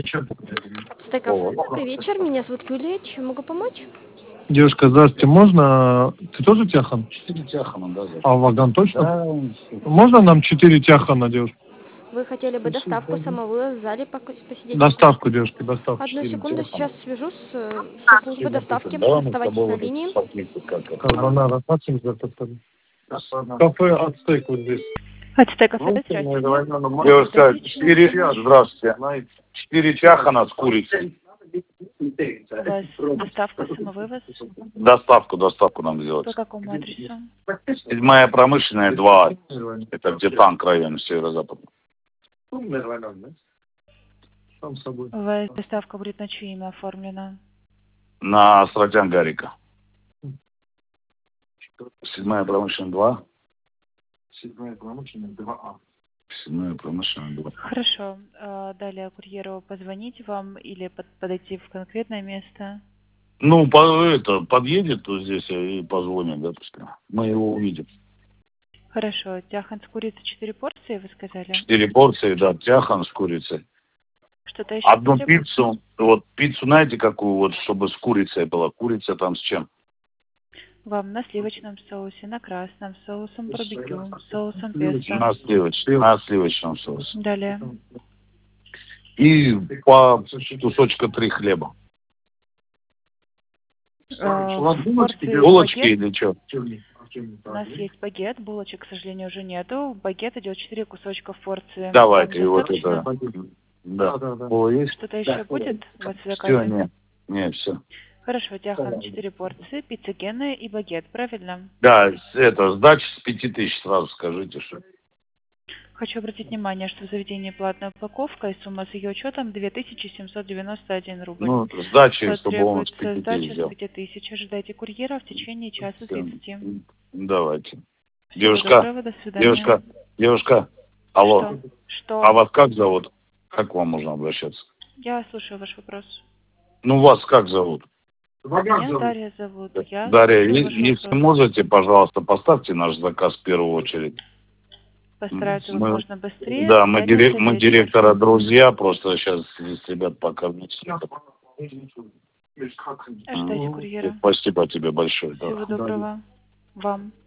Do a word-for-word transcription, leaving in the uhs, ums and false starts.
Стейк-кафе, добрый вечер. Меня зовут Юлия. Чем могу помочь? Девушка, здравствуйте, можно... Ты тоже Тяхан? Четыре Тяхана, да. А Ваган точно? Да. Можно нам четыре Тяхана, девушка? Вы хотели бы доставку самого в зале поку- посидеть? Доставку, девушка, доставку. Одну секунду, Тяхана. сейчас свяжусь с, э, со службой доставки. Да, мы с Оставайтесь тобой на вот линии. эти как это. Карбонара, смотрим, кафе Ацтек вот здесь. Ацтек-кафе, здравствуйте. Девушка, четыре... Здравствуйте. Четыре Тяхана с курицей. У вас доставка, самовывоз? Доставку, доставку нам По сделать. какому адресу? Седьмая промышленная, два. Это где танк район, северо-запад. Сам с собой. У вас доставка будет на чье имя оформлена? На Асратян Гарика. Седьмая промышленная, два. Седьмая промышленная, два А. Седьмая промышленная, два. Хорошо. А далее курьеру позвонить вам или под- подойти в конкретное место? Ну, по, это, подъедет тут здесь и позвонит, да, пускай. Мы его увидим. Хорошо. Тяхан с курицей четыре порции, вы сказали? Четыре порции, да, тяхан с курицей. Что-то еще Одну потребуется? пиццу, вот пиццу знаете какую, вот, чтобы с курицей была? Курица там с чем? Вам на сливочном соусе, на красном, соусом барбекю, соусом песто. На сливочном, на сливочном соусе. Далее. И по кусочка три хлеба. А, в порции Булочки багет. или что? У нас есть багет, булочек, к сожалению, уже нету. Багет идет четыре кусочка в порции. Давайте, Вам вот достаточно? это. Да. О, есть? Что-то еще будет у вас в Все, заказе? нет. Нет, все. Хорошо, Тяхан, четыре порции, пицца Гена и багет, правильно? Да, это, сдача с пяти тысяч сразу скажите, что. Хочу обратить внимание, что в заведении платная упаковка и сумма с ее учетом две тысячи семьсот девяносто один рубль. Ну, сдача, Что чтобы он с требуется пяти сдача тысяч с взял. пяти тысяч. Ожидайте курьера в течение часа Всё. тридцати. Давайте. Всего Девушка, доброго, до свидания. девушка, девушка, алло, Что? Что? а вас как зовут? Как к вам можно обращаться? Я слушаю ваш вопрос. Ну, вас как зовут? Меня Дарья зовут. Я Дарья, слушаю е- ваш если вопрос. можете, пожалуйста, поставьте наш заказ в первую очередь. Постараться Мы- как можно быстрее. Да, мы, Пятница дирек- мы вечер. директора друзья, просто сейчас здесь ребят покормить. Ожидайте курьера. Спасибо тебе большое. да. Всего доброго вам.